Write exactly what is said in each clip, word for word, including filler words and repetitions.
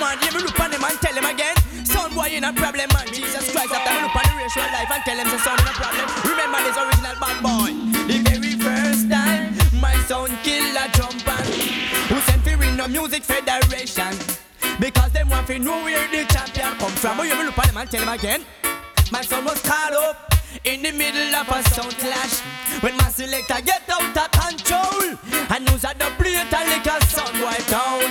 man. Yeah, me look on them and tell them again. Sound boy in a problem, man. Jesus Christ, after me look on the racial life and tell them say sound in a problem. Remember this original bad boy. The very first time my sound kill a jumper who sent for in no music federation because them want to know where the champion come from. But you me look on them and tell them again. My son was caught up in the middle of a sound clash when my selector get out of control and news at the plate and lick a sound wipe down.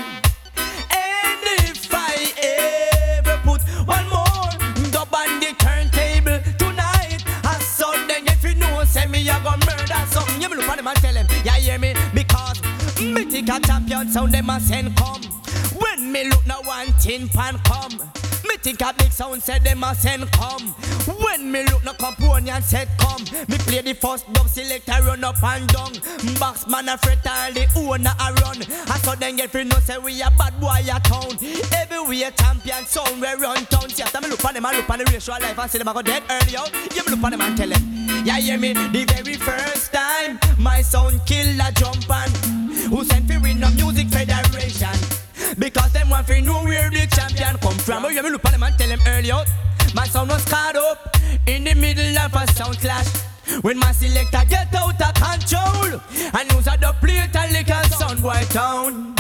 And if I ever put one more dub on the turntable tonight, I saw them if you know say me I gonna murder something. You me look on them and tell them, yeah hear me, because me think a champion sound them a send come. When me look now one tin pan come, me think a big sound said them a send come. When me look no companion said come, me play the first dub selector run up and down. Box man a fret all the owner a run. I saw them get free no say we a bad boy a town. Everywhere champion sound we run town. See after me look on them and look on the racial life and see them a go dead early out. Yeah me look on them and tell them, yeah hear me, the very first time my sound kill a jump and who sent for win no music federation because them want to know where the champion come from. Oh, you me look on them and tell them early out. My sound was caught up in the middle of a sound clash when my selector get out of control and use the plate and lick a sound boy town.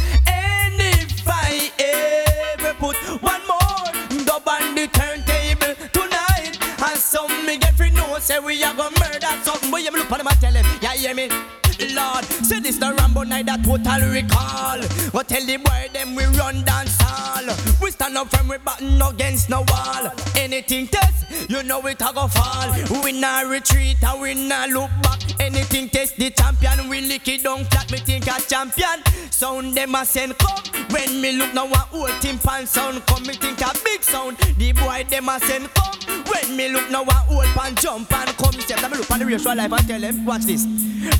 And if I ever put one more dub on the turntable tonight, and some me get free no say we are gonna murder something. But you me look on them and tell them, yeah hear me, Lord, say this the Rambo night that total recall. Go tell the boy them we run dance hall. We stand up from we button against no wall. Anything test, you know it a go fall. We not retreat and we not look back. Anything test the champion, we lick it down flat. Me think a champion, sound them a send come. When me look now a old timpan sound come, me think a big sound. The boy them a send come. When me look now a old pan jump and come. Step, let me look on the racial life and tell them, watch this.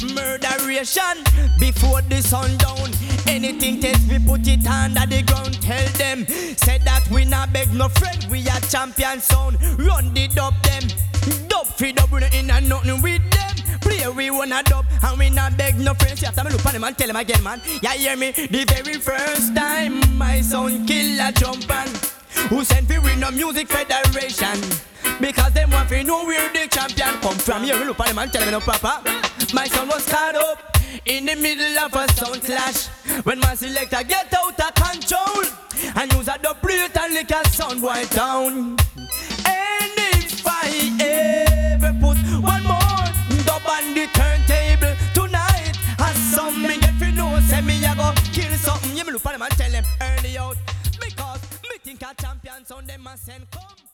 Murderation before the sundown. Anything test we put it under the ground. Tell them, say that we not beg no friend. We are champion sound. Run the dub them. Dub free dub we not in and nothing with them. Play we wanna dub and we not beg no friends. After me look on them and tell them again, man. Yeah hear me, the very first time my sound kill a jump and who sent me win no music federation because them want to know where the champion come from. Here we look on them and tell them no papa. My son was caught up in the middle of a sound clash when my selector get out of control and use a dub plate and lick a sound boy down. And if I ever put one more dub on the turntable tonight, and some me get free no say me a go kill something. You me look on them and tell them early out because me think a champion sound them a send come.